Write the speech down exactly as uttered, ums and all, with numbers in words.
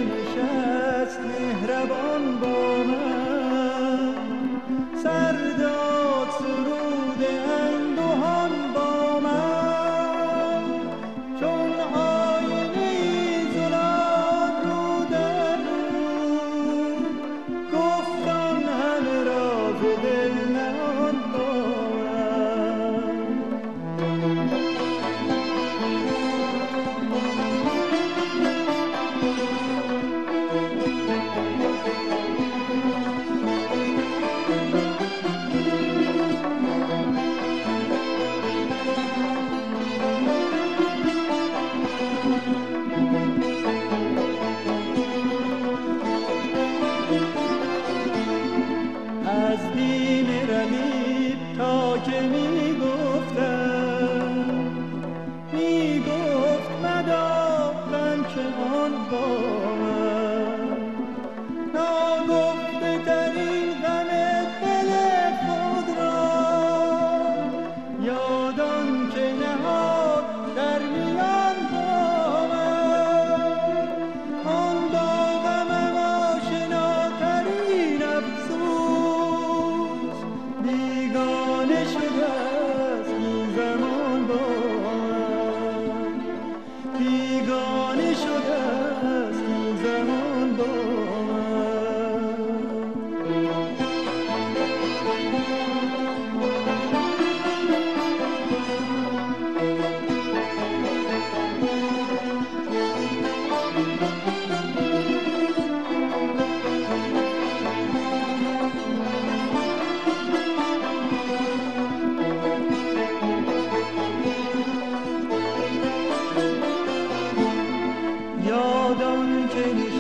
نشست مهربان با من، سر داد سرود اندوهان با من، چون آینه زلال رو در رو، گفتان همه راز دل نهان با من. از بیم رقیب تا که می گفتم، می گفت مدارم که آن با من، ناگفته ترین غم دل خود را، یادان که نهاد در میان با من، آن داغمم آشناترین افسوس، بیگانه شده است این زمان با من، بیگانه شده است این زمان با من. یادان که